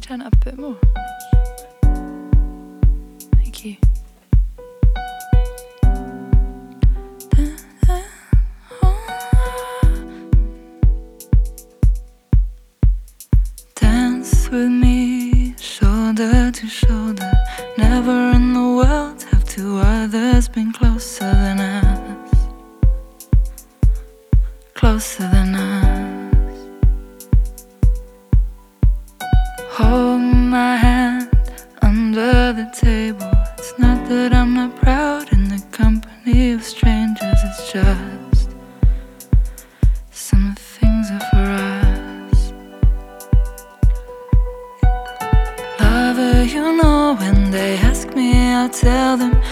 turn it up a bit more? Thank you. Dance with me, shoulder to shoulder. Never in the world have two others been closer than us. Closer than us. Hold my hand under the table. It's not that I'm not proud in the company of strangers. It's just some things are for us. Lover, you know, when they ask me, I'll tell them